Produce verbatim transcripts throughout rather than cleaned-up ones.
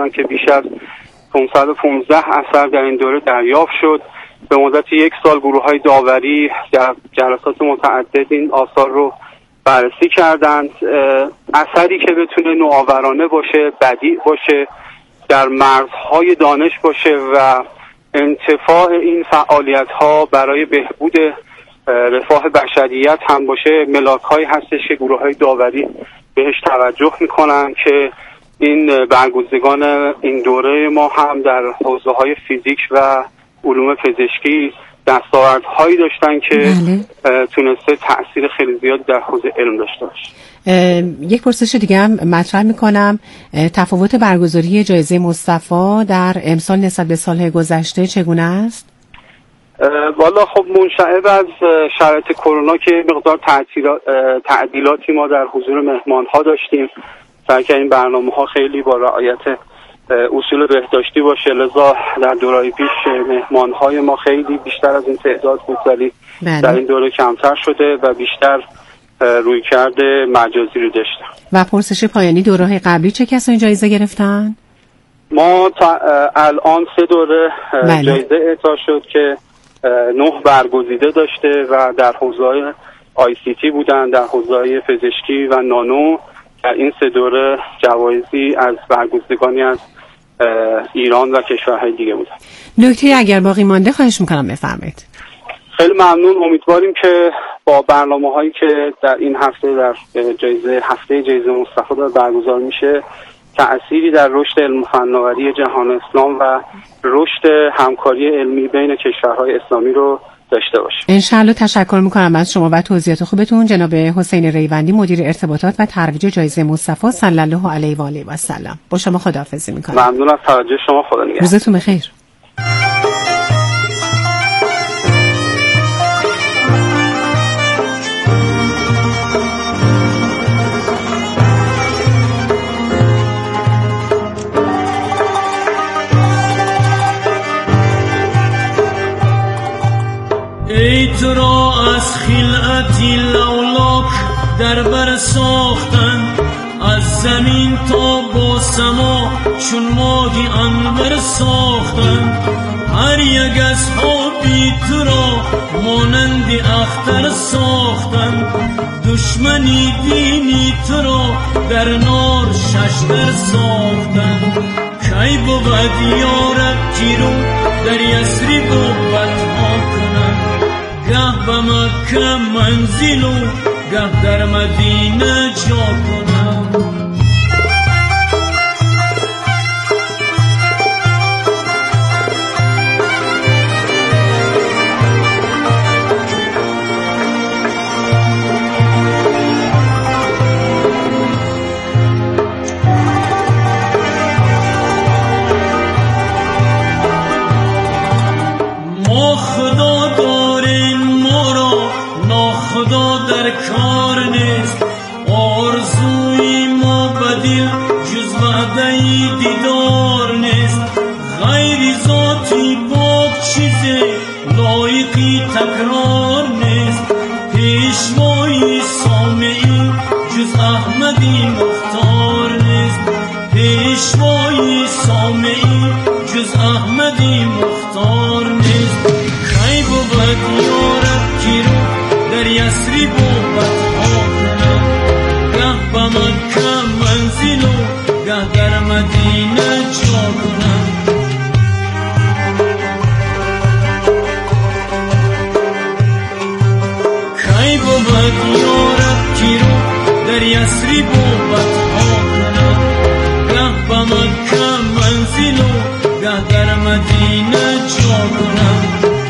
هستند که بیش از پانصد و پانزده اثر در این دوره دریافت شد. به مدت یک سال گروه‌های داوری در جلسات متعدد این آثار رو بررسی کردند. اثری که بتونه نوآورانه باشه، بدیع باشه، در مرزهای دانش باشه و انتفاع این فعالیت‌ها برای بهبود رفاه بشریت هم باشه، ملاک‌هایی هستش که گروه‌های داوری بهش توجه می‌کنن که این برگزیدگان این دوره ما هم در حوزه‌های فیزیک و علوم پزشکی دستاوردهایی داشتن که بله. تونسته تأثیر خیلی زیاد در حوزه علم داشته باشه. یک پرسش دیگه هم مطرح میکنم، تفاوت برگزاری جایزه مصطفی در امسال نسبت به سالهای گذشته چگونه است؟ والا خب منشعب از شرایط کرونا که مقدار تعدیلاتی ما در حضور مهمان ها داشتیم، بلکه این برنامه ها خیلی با رعایت اصول بهداشتی باشه، لذا در دورهای پیش مهمان های ما خیلی بیشتر از این تعداد بود، ولی بله. در این دوره کمتر شده و بیشتر روی کرده مجازی رو داشتن. و پرسش پایانی، دوره های قبلی چه کسانی جایزه گرفتن؟ ما تا الان سه دوره بله. جایزه اعطا شد که نه برگزیده داشته و در حوزه‌های آی سی تی بودن، در حوزه‌های پزشکی و نانو. در این سه دوره جوایزی از برگزیدگانی از ایران و کشورهای دیگه بودن. نکته اگر باقی مانده خواهش میکنم بفرمایید. خیلی ممنون. امیدواریم که با برنامه‌هایی که در این هفته در جایزه هفته جایزه مصطفی داره برگزار میشه تأثیری در رشد علم و فناوری جهان اسلام و رشد همکاری علمی بین کشورهای اسلامی رو داشته باشه. انشالله. تشکر میکنم از شما و توضیحات خوبتون جناب حسین ریوندی، مدیر ارتباطات و ترویج جایزه مصطفی صلی الله علیه و آله و سلم. با شما خداحافظی میکنم. ممنون از توجه شما. خدا نگهدار. روزتون بخیر. ای تو را از خلعتی لولاک در بر ساختن، از زمین تا با سما چون ماهی انور ساختن. هر یک از خوابی تو را مانند اختر ساختن، دشمنی دینی تو را در نار ششدر ساختن. کی بود یارب تیرو در یسری بود ها کنن، گه به مکه منزل و گه در مدینه جا کنم. ما خدا داریم ما را ناخدا در کار نیست، آرزوی ما بدل جز وعده دیدار نیست. غیر ذاتی پاک چیزی لایقی تکرار نیست، پیشوای سامعی جز احمدی مختار نیست. پیشوای سامعی جز احمدی مختار نیست. کی بود یارب کیرو در یسری بود ها کنم، گه به مکه منزل و گه در مدینه جا کنم. کی بود یارب کیرو در یسری بود ها کنم، گه به مکه منزل و گه در مدینه جا کنم.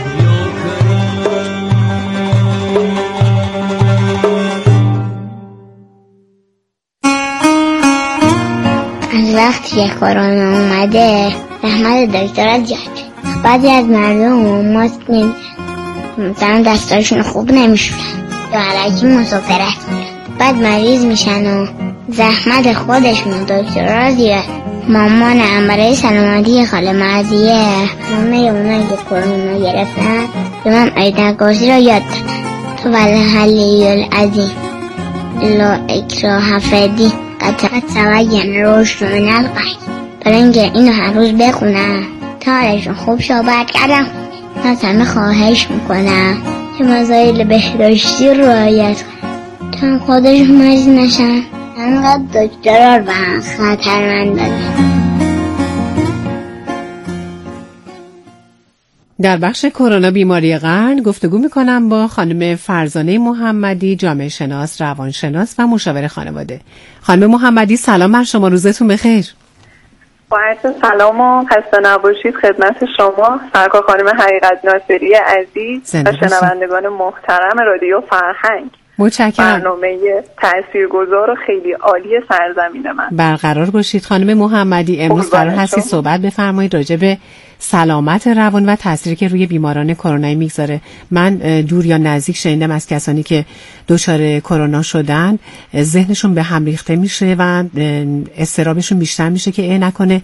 از وقتی که کرونا اومده زحمت دکترها زیاد شد. بعضی از مردم ماسک نمیزنن، مثلا دستاشون خوب نمیشورن یا علکی مسافرت میرن، بعد مریض میشن و زحمت خودشون و دکترها زیاد. مامانم برای سلامتی خاله مرضیه همه اونایی که کرونا گرفتن به من آیت کرسی رو یاد دادن. تو والحلی العظیم لا اکراه فی الدین قد تبین الرشد من الغی. برای اینکه اینو هر روز بخونم تا حالشون خوب شد برگردم. از همه خواهش میکنم که مسائل بهداشتی رو رعایت کنم تا خودشون مریض نشن. انقدر دکترها رو به هم خطرمند دادن. در بخش کرونا بیماری قرن گفتگو میکنم با خانم فرزانه محمدی، جامعه شناس، روانشناس و مشاور خانواده. خانم محمدی سلام بر شما، روزتون بخیر. با عرض سلام و خسته نباشید خدمت شما سرکار خانم حقیقت ناصری عزیز و شنوندگان محترم رادیو فرهنگ. متشکرم. برنامه تاثیرگذار و خیلی عالی سرزمین من. برقرار باشید خانم محمدی. امروز قرار هستی صحبت بفرمایید راجع به سلامت روان و تأثیری که روی بیماران کرونا میگذاره. من دور یا نزدیک شنیدم از کسانی که دچار کرونا شدن ذهنشون به هم ریخته میشه و اضطرابشون بیشتر میشه که ای نکنه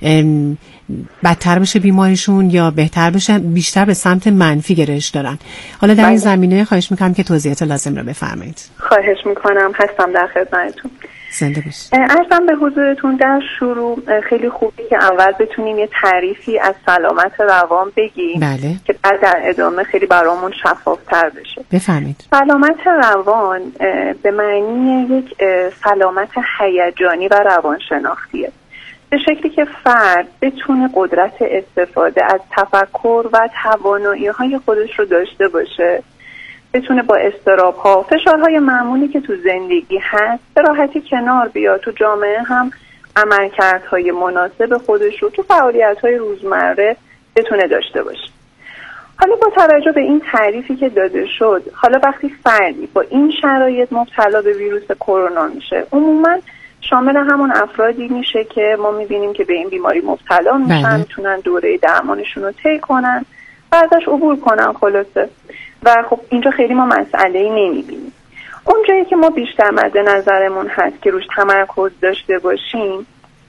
بدتر بشه بیماریشون یا بهتر بشه، بیشتر به سمت منفی گرایش دارن. حالا در این زمینه خواهش میکنم که توضیحات لازم رو بفرمایید. خواهش میکنم، هستم در خدمتتون. زنده باشید. عرضم به حضورتون در شروع خیلی خوبی که اول بتونیم یه تعریفی از سلامت روان بگیم. بله. که بعد در ادامه خیلی برامون شفافتر بشه. بفرمایید. سلامت روان به معنی یک سلامت هیجانی و روانشناختیه، به شکلی که فرد بتونه قدرت استفاده از تفکر و توانایی‌های خودش رو داشته باشه، بتونه با اضطراب‌ها، فشارهای معمولی که تو زندگی هست به راحتی کنار بیاد، تو جامعه هم عملکردهای مناسب خودش رو تو فعالیت‌های روزمره بتونه داشته باشه. حالا با توجه به این تعریفی که داده شد، حالا وقتی فردی با این شرایط مبتلا به ویروس کرونا میشه، عموماً شامل همون افرادی میشه که ما میبینیم که به این بیماری مبتلا میشن، میتونن دوره درمانشون رو طی کنن و ازش عبور کنن خلاصه. و خب اینجا خیلی ما مسئله‌ای نمیبینیم. اون جایی که ما بیشتر مد نظرمون هست که روش تمرکز داشته باشیم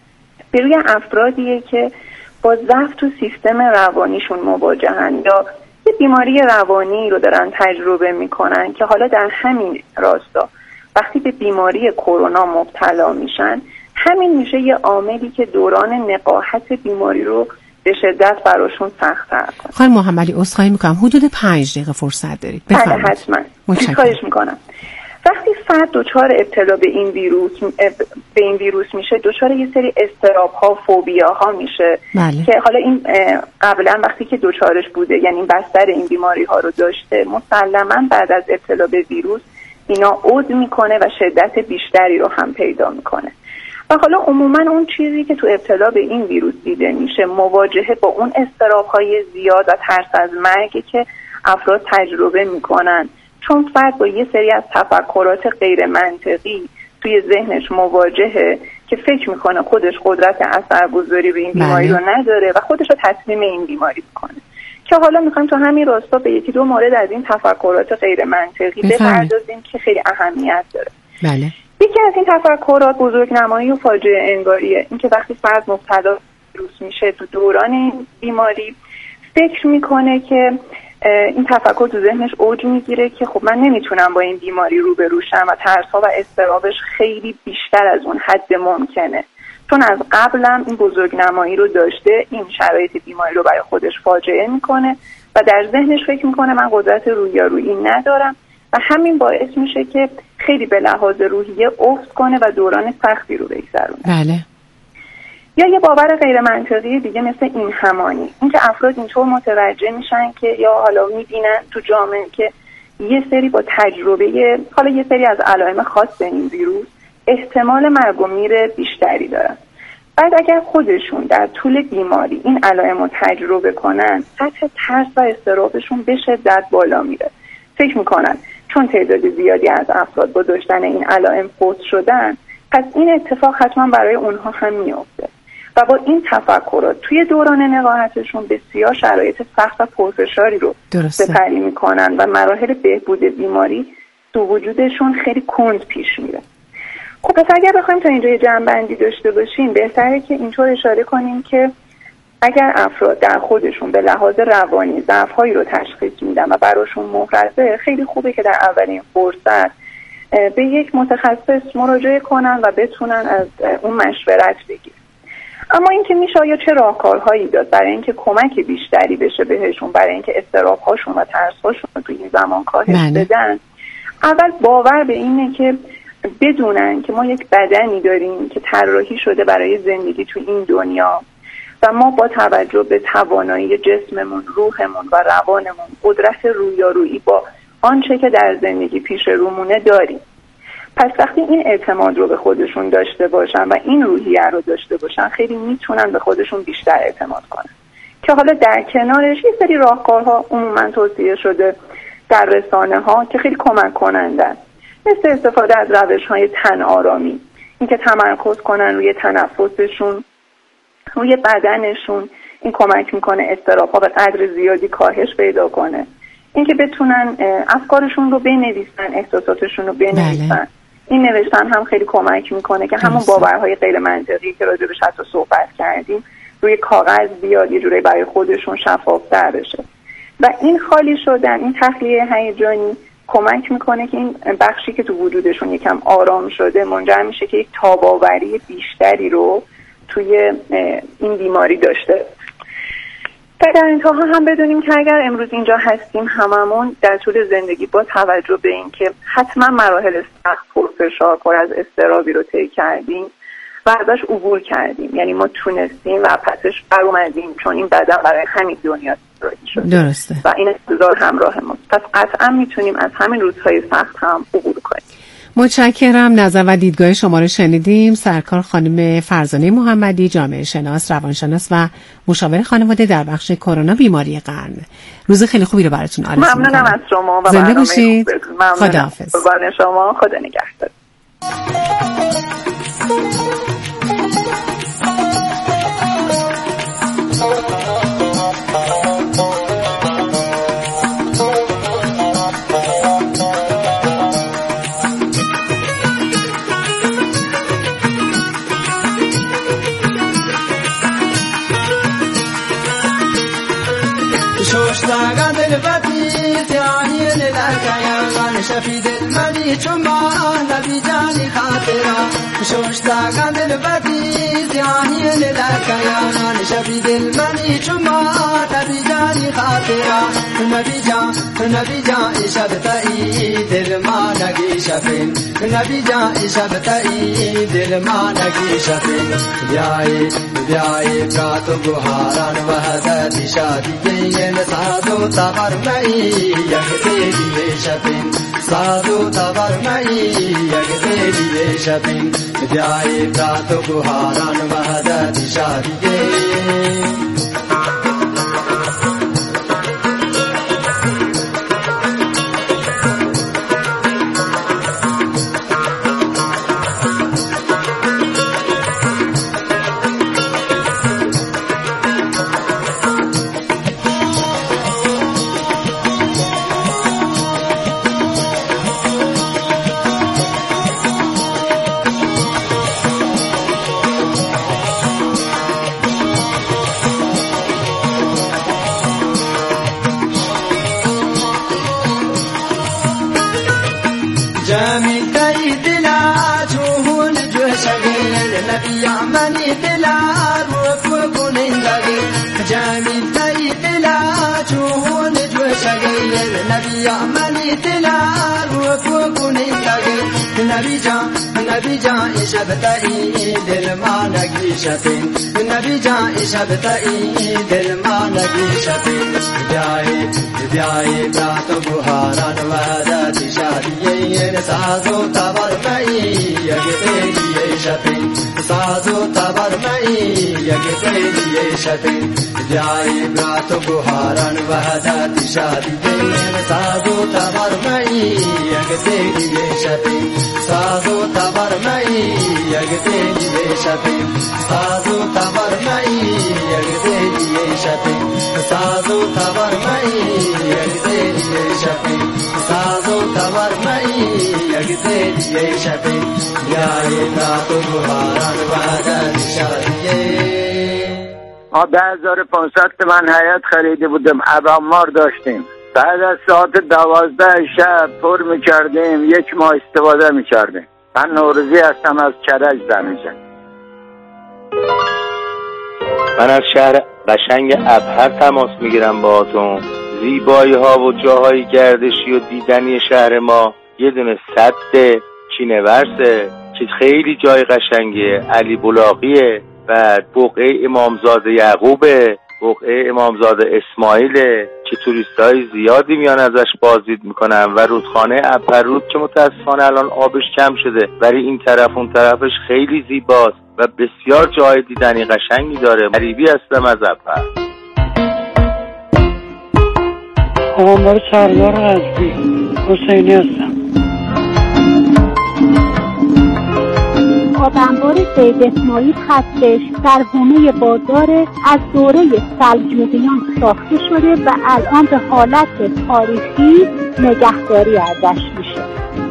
به روی افرادیه که با ضعف تو سیستم روانیشون مواجهن یا یه بیماری روانی رو دارن تجربه میکنن که حالا در همین راستا وقتی به بیماری کرونا مبتلا میشن، همین میشه یه عاملی که دوران نقاهت بیماری رو به شدت براشون سخت‌تر کنه. خانم محمدی عذرخواهی میکنم، حدود پنج دقیقه فرصت دارید. بفرمایید. حتما. خواهش میکنم. وقتی فرد دچار ابتلا به این ویروس به این ویروس میشه، دچار یه سری اضطراب‌ها، فوبیاها میشه. بله. که حالا این قبلا وقتی که دچارش بوده، یعنی بستر این بیماری‌ها رو داشته، مسلماً بعد از ابتلا به ویروس اینا عود میکنه و شدت بیشتری رو هم پیدا میکنه. و حالا عموما اون چیزی که تو ابتلا به این ویروس دیده میشه مواجهه با اون اضطراب‌های زیاد و ترس از مرگ که افراد تجربه میکنن، چون فرد با یه سری از تفکرات غیر منطقی توی ذهنش مواجهه که فکر میکنه خودش قدرت اثرگذاری به این بیماری رو نداره و خودش رو تسلیم این بیماری میکنه. که حالا میخوایم تو همین راستا به یکی دو مورد از این تفکرات غیر منطقی بپردازیم که خیلی اهمیت داره. بله. یکی از این تفکرات بزرگنمایی و فاجعه انگاریه. این که وقتی فرد مبتلا به ویروس میشه تو دوران این بیماری فکر میکنه که این تفکر تو ذهنش اوج میگیره که خب من نمیتونم با این بیماری روبرو شم و ترس‌ها و اضطرابش خیلی بیشتر از اون حد ممکنه، چون از قبلم این بزرگنمایی رو داشته، این شرایط بیماری رو برای خودش فاجعه میکنه و در ذهنش فکر میکنه من قدرت رویارویی ندارم و همین باعث میشه که خیلی به لحاظ روحیه افت کنه و دوران سختی رو بگذرونه. بله. یا یه باور غیر منطقی دیگه مثل این همانی، این که افراد اینطور متوجه میشن که یا حالا میبینن تو جامعه که یه سری با تجربه حالا یه سری از علائم خاص این ویروس احتمال مرگ و میر بیشتری دارن. بعد اگر خودشون در طول بیماری این علائم رو تجربه کنن، سطح ترس و اضطرابشون به شدت بالا میره. فکر میکنن چون تعداد زیادی از افراد با داشتن این علائم فوت شدن، پس این اتفاق حتما برای اونها هم میفته و با این تفکرات توی دوران نقاهتشون بسیار شرایط سخت و پرفشاری رو سپری میکنن و مراحل بهبود بیماری تو وجودشون خیلی کند پیش میره. خب پس اگر بخوایم تا اینجا یه جمع‌بندی داشته باشیم، بهتره که اینطور اشاره کنیم که اگر افراد در خودشون به لحاظ روانی ضعف‌هایی رو تشخیص میدن و براشون محرزه، خیلی خوبه که در اولین فرصت به یک متخصص مراجعه کنن و بتونن از اون مشورت بگیرن. اما اینکه میشه یا چه راهکارهایی داد برای اینکه کمک بیشتری بشه بهشون، برای اینکه اضطراب‌هاشون و ترس‌هاشون رو توی این زمان کاهش بدن. اول باور به اینه که بدونن که ما یک بدنی داریم که طراحی شده برای زندگی توی این دنیا و ما با توجه به توانایی جسممون، روحمون و روانمون قدرت رویارویی با آنچه که در زندگی پیش رومونه داریم. پس وقتی این اعتماد رو به خودشون داشته باشن و این روحیه رو داشته باشن، خیلی میتونن به خودشون بیشتر اعتماد کنن. که حالا در کنارش یه سری راهکارها عموما توصیه شده در رسانه ها که خیلی کمک کنندن، مثل استفاده از روش های تن آرامی، اینکه تمرکز کنن روی تنفسشون، روی بدنشون. این کمک میکنه اضطراب‌ها به قدر زیادی کاهش پیدا کنه. اینکه بتونن افکارشون رو بنویسن، احساساتشون رو بنویسن. بله. این نوشتن هم خیلی کمک میکنه که همون باورهای غیر منطقی که راجع بهش حتی صحبت کردیم روی کاغذ بیاد، یه جوری برای خودشون شفاف‌تر بشه. و این خالی شدن، این تخلیه هیجانی کمک میکنه که این بخشی که تو وجودشون یکم آرام شده منجر میشه که یک تاب‌آوری بیشتری رو توی این بیماری داشته. و در انتها هم بدونیم که اگر امروز اینجا هستیم هممون در طول زندگی با توجه به این که حتما مراحل سخت، پرفشار، پر از اضطرابی رو طی کردیم و ازش عبور کردیم، یعنی ما تونستیم و پسش بر اومدیم، چون این بدن برای همین دنیا طراحی شده. درسته. و این انتظار همراه ماست. پس قطعا میتونیم از همین روزهای سخت هم عبور کنیم. متشکرم. نظر و دیدگاه شما رو شنیدیم. سرکار خانم فرزانه محمدی، جامعه شناس، روانشناس و مشاور خانواده در بخش کرونا بیماری قرن. روز خیلی خوبی رو براتون آرزو می‌کنم. ممنونم از شما و زنده باشید. خداحافظ. قربان شما. خدا نگهدار. شفید المنی چما نبی جانی خاطرا شوشتا قندل بدی زیانی للکیان شفید المنی چما نبی جانی خاطرا نبی جان نبی جان شبتای دل ما نگی شفین نبی جان شبتای دل ما نگی شفین بیای بیای کا تو بهاران وحدت شادی ین سادو تبر مئی یک تیری شفین سادو تبر مئی یک تیری شفین بیای کا تو بهاران وحدت شادی نبی جان نبی جان شبتای دل ما نگی شفین نبی جان شبتای دل ما نگی شفین بیای بیای تا تو بهاران وحدت شادی سازو تبر مئی یک تیری شفین سازو تبر مئی یک تیری شفین بیای تا تو بهاران وحدت شادی سازو تبر مئی یک تیری شفین سازو تبر مئی یک تیری شفین سازو تبر مئی یک تیری شفین سازو تبر مئی یک تیری شفین سازو تبر مئی یک تیری شفین بیای تا تو بهاران وحدت شادی. ما ده هزار و پانصد تومن هیئت خریده بودیم، ابرمار داشتیم. بعد از ساعت دوازده شب پر میکردیم، یک ماه استفاده میکردیم. من نوروزی هستم از کرج زمینجان. من از شهر قشنگ ابهر تماس میگیرم باهاتون. زیبایی ها و جاهای گردشی و دیدنی شهر ما یه دونه سد کینورسه که خیلی جای قشنگیه، علی بلاغیه، بعد بقعه امامزاده یعقوبه، بقعه امامزاده اسماعیله که توریستای زیادی میان ازش بازدید میکنن و رودخانه ابررود که متاسفانه الان آبش کم شده ولی این طرف اون طرفش خیلی زیباست و بسیار جای دیدنی قشنگی داره. غریبی هستم از ابر. آمار سردار قصبی حسینی هستم. آبانبار سید اسماعیل هستش در حومه بازار، از دوره سلجوقیان ساخته شده و الان به حالت تاریخی نگهداری ازش میشه.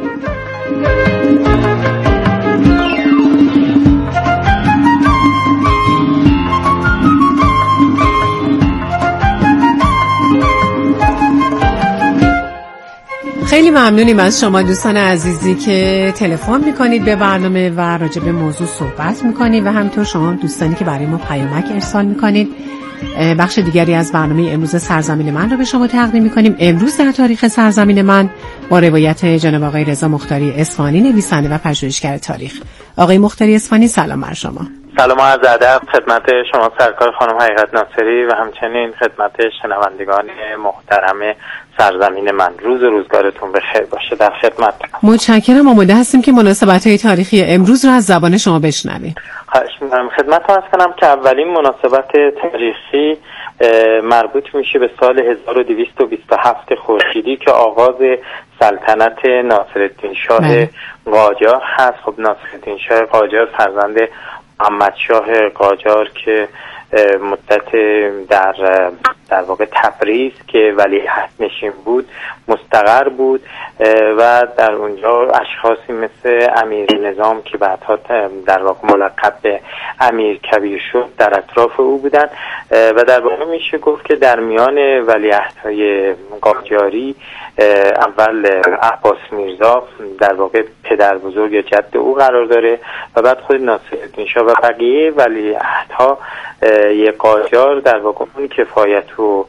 خیلی ممنونیم از شما دوستان عزیزی که تلفن میکنید به برنامه و راجع به موضوع صحبت میکنید و همینطور شما دوستانی که برای ما پیامک ارسال میکنید. بخش دیگری از برنامه امروز سرزمین من رو به شما تقدیم میکنیم. امروز در تاریخ سرزمین من با روایت جناب آقای رضا مختاری اصفهانی، نویسنده و پژوهشگر تاریخ. آقای مختاری اصفهانی، سلام بر شما. سلام و عرض ادب خدمت شما سرکار خانم حقیقت ناصری و همچنین خدمت شنوندگان محترم سرزمین من. روز و روزگارتون بخیر باشه. در خدمت. متشکرم. آماده هستیم که مناسبت‌های تاریخی امروز رو از زبان شما بشنویم. خواهش می‌کنم. خدمتتون عرض کنم که اولین مناسبت تاریخی مربوط میشه به سال هزار و دویست و بیست و هفت خورشیدی که آغاز سلطنت ناصرالدین شاه قاجار هست. خب ناصرالدین شاه قاجار فرزند محمد شاه قاجار که مدت در در واقع تبریز که ولیعهد نشین بود مستقر بود و در اونجا اشخاصی مثل امیر نظام که بعدها در واقع ملقب به امیر کبیر شد در اطراف او بودن و در واقع میشه گفت که در میان ولیعهدهای قاجاری اول عباس میرزا در واقع پدر بزرگ یا جد او قرار داره و بعد خود ناصرالدین شاه و بقیه ولیعهدها یک قاجار در واقع اون کفایت و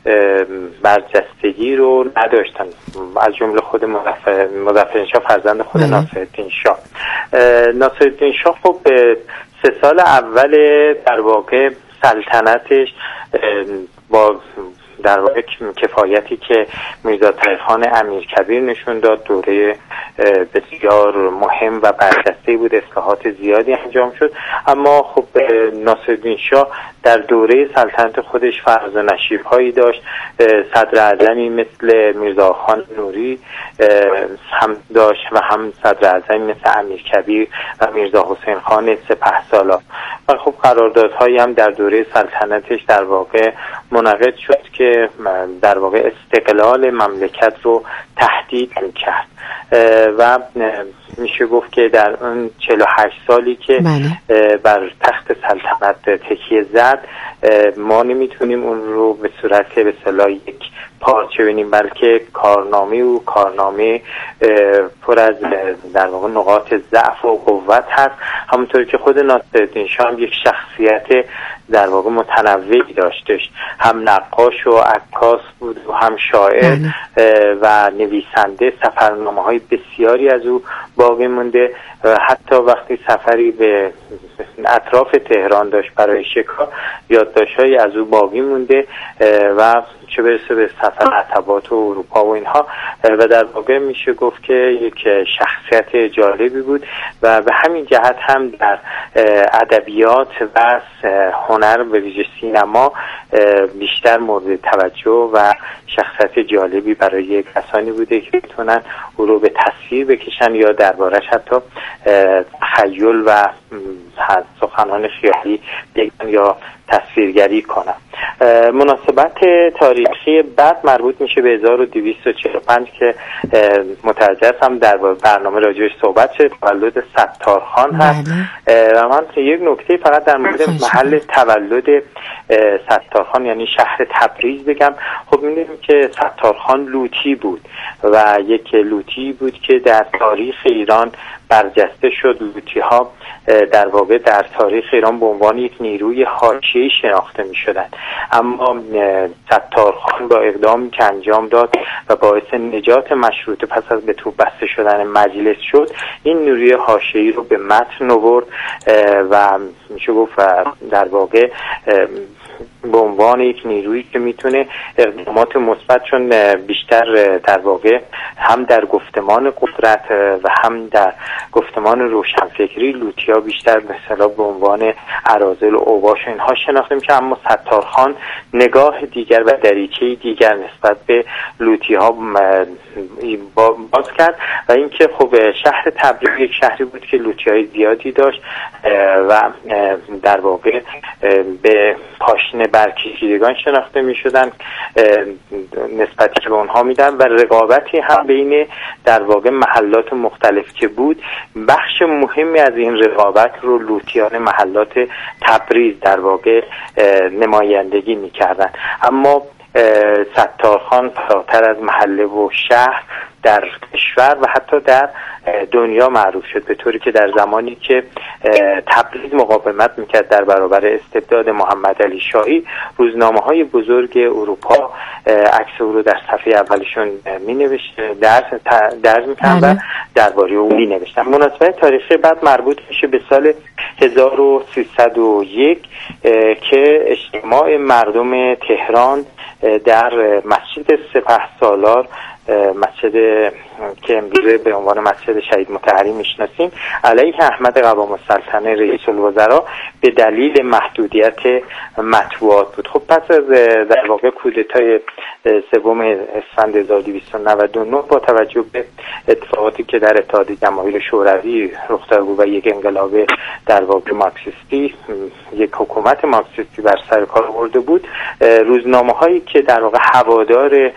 برجستگی رو نداشتن، از جمله خود مظفرالدین شاه فرزند خود ناصرالدین شاه. ناصرالدین شاه خب سه سال اول در واقع سلطنتش با در واقع کفایتی که میرزا تقی‌خان امیرکبیر نشون داد دوره بسیار مهم و برجسته بود، اصلاحات زیادی انجام شد، اما خب ناصرالدین شاه در دوره سلطنت خودش فراز و نشیب هایی داشت. صدر اعظمی مثل میرزا خان نوری هم داشت و هم صدر اعظمی مثل امیرکبیر و میرزا حسین خان سپهسالار و خب قراردادهایی هم در دوره سلطنتش در واقع منعقد شد که در واقع استقلال مملکت رو تهدید میکرد و میشه گفت که در اون چهل و هشت سالی که بله. بر تخت سلطنت تکیه زد ما نمیتونیم اون رو به صورت به اصطلاح یک پارچه ببینیم، بلکه کارنامه و کارنامه پر از در واقع نقاط ضعف و قوت هست. همونطور که خود ناصرالدین شاه هم یک شخصیت در واقع متنوعی داشتش، هم نقاش و عکاس بود و هم شاعر و نویسنده. سفرنامه های بسیاری از او باقی مونده. حتی وقتی سفری به اطراف تهران داشت برای شکار، یادداشت‌هایی از او باقی مونده و چه برسه به سفر عتبات و اروپا و اینها و در واقع میشه گفت که یک شخصیت جالبی بود و به همین جهت هم در ادبیات و هنر به ویژه سینما بیشتر مورد توجه و شخصیت جالبی برای کسانی بوده که بتونن او رو به تصویر بکشن یا دربارش حتی تخیل و سخنان خیالی بگن یا تصویرگری کنن. مناسبت تاریخی بعد مربوط میشه به هزار و دویست و چهل و پنج که متوجه هم در برنامه راجعش صحبت شد، تولد ستارخان هست و من یک نکته فقط در مورد محل تولد ستارخان یعنی شهر تبریز بگم. خب می‌دونیم که ستارخان لوطی بود و یک لوطی بود که در تاریخ ایران برجسته شد. لوطی ها در واقع در تاریخ ایران به عنوان یک نیروی حاشیه‌ای شناخته می شدن، اما ستارخان با اقدامی که انجام داد و باعث نجات مشروطه پس از به توپ بسته شدن مجلس شد، این نیروی حاشیه‌ای رو به متن آورد و میشه گفت در واقع به عنوان یک نیرویی که میتونه اقدامات مثبت، چون بیشتر در واقع هم در گفتمان قدرت و هم در گفتمان روشنفکری لوطی‌ها بیشتر مثلا به عنوان اراذل و اوباش اینها شناخته میشه، اما ستارخان نگاه دیگر و دریچه دیگر نسبت به لوطی‌ها باز کرد و اینکه خب شهر تبریز یک شهری بود که لوطی‌های زیادی داشت و در واقع به پاشنه برکشیدگان شناخته می شدن نسبتی که به اونها میدن و رقابتی هم بین در واقع محلات مختلف که بود. بخش مهمی از این رقابت رو لوطیان محلات تبریز در واقع نمایندگی می کردن، اما ستارخان فراتر از محله و شهر در کشور و حتی در دنیا معروف شد، به طوری که در زمانی که تبریز مقاومت میکرد در برابر استبداد محمد علی شاهی، روزنامه‌های بزرگ اروپا عکس او رو در صفحه اولشون مینوشت، درس درس میکردن و درباره او مینوشتن. مناسبت تاریخی بعد مربوط میشه به سال هزار و سیصد و یک که اجتماع مردم تهران در مسجد سپهسالار، مسجد که امروزه به عنوان مسجد شهید مطهری میشناسیم، علیه احمد قوام السلطنه رئیس الوزراء به دلیل محدودیت مطبوعات بود. خب پس از در واقع کودتای سوم اسفند هزار و دویست و نود و نه با توجه به اتفاقاتی که در اتحاد جماهیر شوروی رخ داده بود و یک انقلاب در واقع مارکسیستی، یک حکومت مارکسیستی بر سر کار آورده بود، روزنامه‌هایی که در واقع هوادار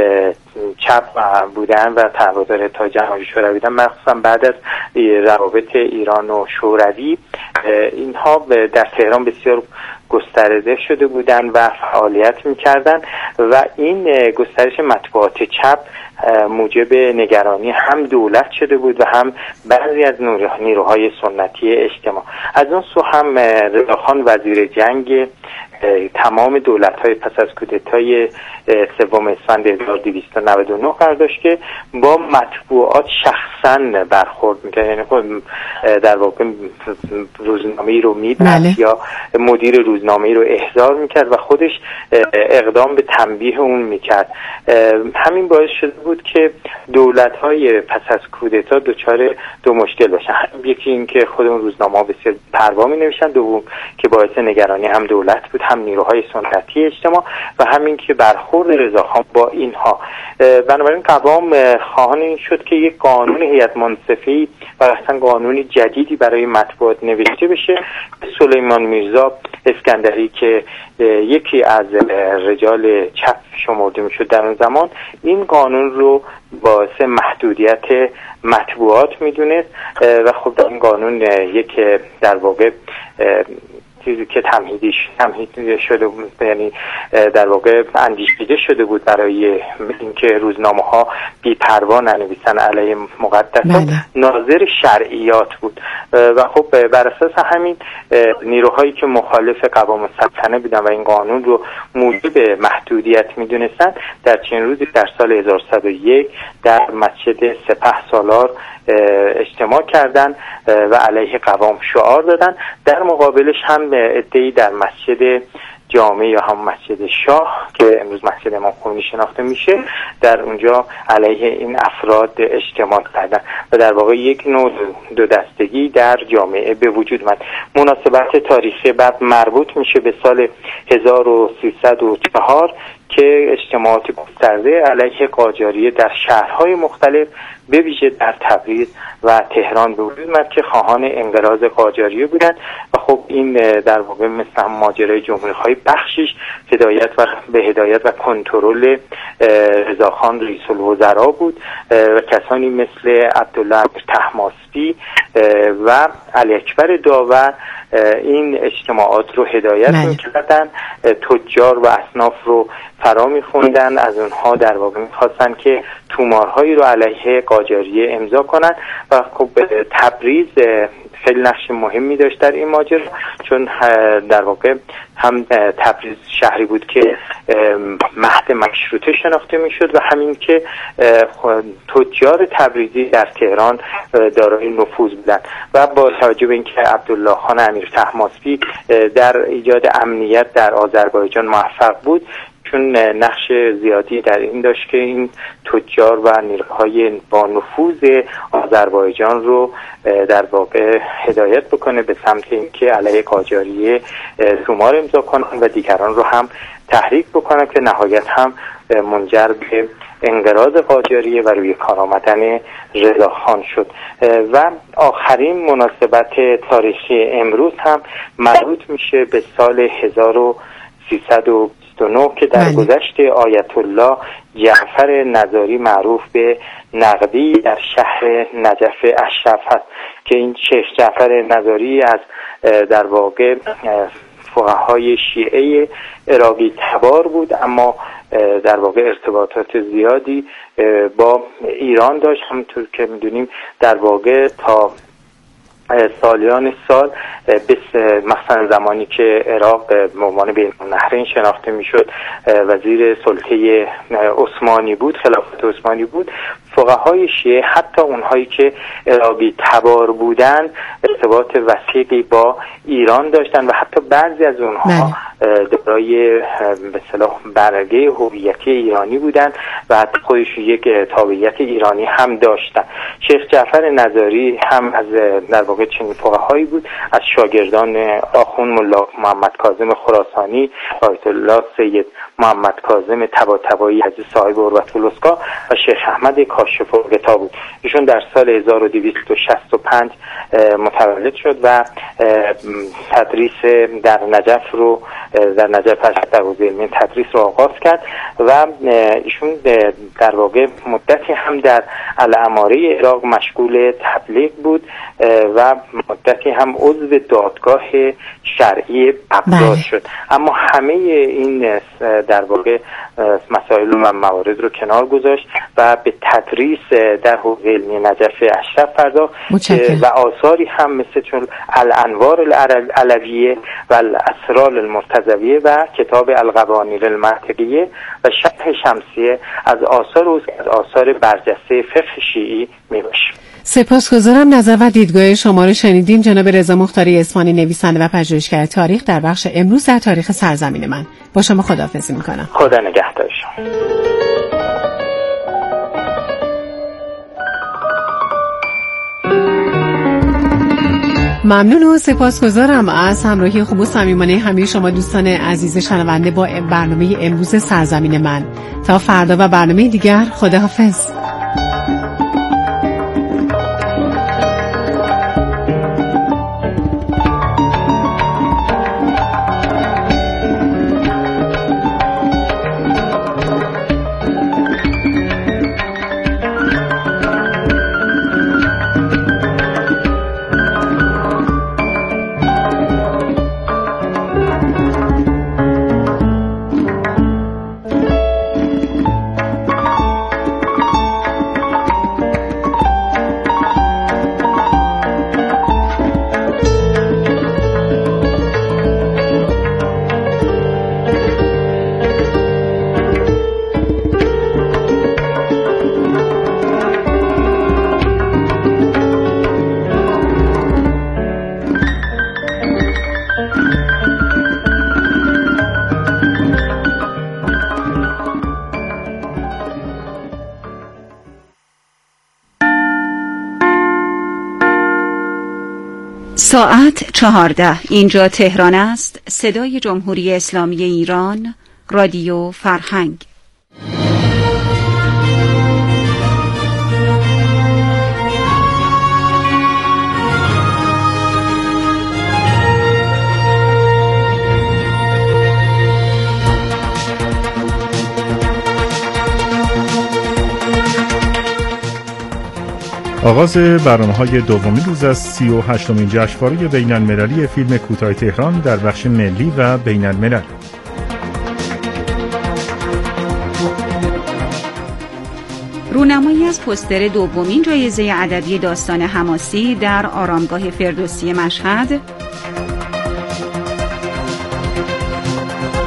چپ بودن و هوادار اتحاد جماهیر شوروی بودن، مخصوصا بعد از روابط ایران و شوروی، اینها در تهران بسیار گسترده شده بودن و فعالیت می‌کردند و این گسترش مطبوعات چپ موجب نگرانی هم دولت شده بود و هم بعضی از نیروهای سنتی اجتماع. از اون سو هم رضاخان وزیر جنگ تمام دولت‌های پس از کودتای سوم اسفند هزار و دویست و نود و نه قرار داشت که با مطبوعات شخصاً برخورد می‌کرد، یعنی خود در واقع روزنامه‌ای رو می‌بست یا مدیر روزنامه‌ای رو احضار می‌کرد و خودش اقدام به تنبیه اون می‌کرد. همین باعث شده بود که دولت‌های پس از کودتا دچار دو مشکل باشن، یکی این که خود اون روزنامه‌ها بسیار پروا می‌نوشتن، دوم که باعث نگرانی هم دولت بود هم نیروهای سنتی اجتماع و همین که برخورد رضاخان با اینها. بنابراین قوام خواهان این شد که یک قانون هیئت منصفه‌ای و اصلا قانونی جدیدی برای مطبوعات نوشته بشه. سلیمان میرزا اسکندری که یکی از رجال چپ شمرده میشد در اون زمان، این قانون رو باعث محدودیت مطبوعات میدونست و خب در این قانون یک در واقع چیزی که تمهیدیش تمهید شده بود، یعنی در واقع اندیشیده شده بود برای اینکه روزنامه‌ها بی‌پروا ننویسن علیه مقدسات، ناظر شرعیات بود و خب بر اساس همین نیروهایی که مخالف قوام السلطنه بودن و این قانون رو موجب محدودیت میدونستن، در چند روزی در سال هزار و صد و یک در مسجد سپهسالار اجتماع کردن و علیه قوام شعار دادن. در مقابلش هم عده‌ای در مسجد جامع یا هم مسجد شاه که امروز مسجد امام خمینی شناخته میشه، در اونجا علیه این افراد اجتماع کردن و در واقع یک نوع دو دستگی در جامعه به وجود اومد. مناسبت تاریخی بعد مربوط میشه به سال هزار و سیصد و چهار که اجتماعات گسترده علیه قاجاریه در شهرهای مختلف به ویژه در تبریز و تهران به وجود اومد که خواهان انقراض قاجاریه بودند و خب این در واقع مثل ماجرای جمهوری‌خواهی بخشش هدایت و به هدایت و کنترل رضاخان رئیس الوزراء بود و کسانی مثل عبدالله طهماسبی و علی اکبر داور این اجتماعات رو هدایت می‌کردن. تجار و اصناف رو فرا میخوندن، از اونها در واقع میخواستن که تومارهایی رو علیه قاجاریه امضا کنن و خب تبریز خیلی نقش مهمی داشت در این ماجرا، چون در واقع هم تبریز شهری بود که مهد مشروطه شناخته میشد و همین که تجار تبریزی در تهران دارای نفوذ بودند و با توجه به اینکه عبدالله خان امیر طهماسبی در ایجاد امنیت در آذربایجان موفق بود، چون نقش زیادی در این داشت که این تجار و نیروهای با نفوذ آذربایجان رو در واقع هدایت بکنه به سمت اینکه علیه قاجاریه تومار امضا کنن و دیگران رو هم تحریک بکنن که نهایت هم منجر به انقراض قاجاریه و روی کار آمدن رضاخان شد. و آخرین مناسبت تاریخی امروز هم مربوط میشه به سال هزار و سیصد و بیست و نه که در گذشت آیت الله جعفر نظاری معروف به نقدی در شهر نجف اشرف هست که این شیخ جعفر نظاری از در واقع فقهای شیعه عراقی تبار بود، اما در واقع ارتباطات زیادی با ایران داشت. همونطور که میدونیم در واقع تا سالیان سال مثلا زمانی که عراق به عنوان بین النهرین شناخته میشد وزیر سلطه عثمانی بود، خلافت عثمانی بود، فقهای شیعه حتی اونهایی که عراقی تبار بودند ارتباط وثیقی با ایران داشتند و حتی بعضی از اونها دارای به اصطلاح برگه هویتی ایرانی بودند و حتی خودشون یک تابعیت ایرانی هم داشتند. شیخ جعفر نظاری هم از در واقع چنین فقهایی بود، از شاگردان آخوند ملا محمد کاظم خراسانی، آیت الله سید محمد کاظم طباطبایی عزیز صاحب عروة الوثقی و شیخ احمد کاشف الغطا بود. ایشون در سال هزار و دویست و شصت و پنج متولد شد و تدریس در نجف رو در نجف اشرف در حوزه علمی تدریس رو آغاز کرد و ایشون در واقع مدتی هم در الاماره عراق مشغول تبلیغ بود و مدتی هم عضو دادگاه شرعی بغداد شد. اما همه این در واقع مسائل و موارد رو کنار گذاشت و به تدریس در حوزه علمی نجف اشرف پرداخت و آثاری هم مثل چون الانوار العلویه و الاسرار المرتضویه و کتاب القوانین المنطقیه و شرح شمسیه از آثار او از آثار برجسته فقه شیعی میباشه. سپاسگزارم. نظر و دیدگاه شما رو شنیدیم. جناب رضا مختاری اصفهانی، نویسنده و پژوهشگر تاریخ، در بخش امروز در تاریخ سرزمین من. با شما خداحافظی میکنم. خدا نگهدار شما. ممنون و سپاسگزارم از همراهی خوب و صمیمانه همه شما دوستان عزیز شنونده با برنامه امروز سرزمین من. تا فردا و برنامه دیگر، خداحافظ. ساعت چهارده. اینجا تهران است. صدای جمهوری اسلامی ایران، رادیو فرهنگ. آغاز برنامه‌های دومین روز از سی و هشتمین جشنواره بین‌المللی فیلم کوتاه تهران در بخش ملی و بین‌الملل. رونمایی از پوستر دومین جایزه ادبی داستان حماسی در آرامگاه فردوسی مشهد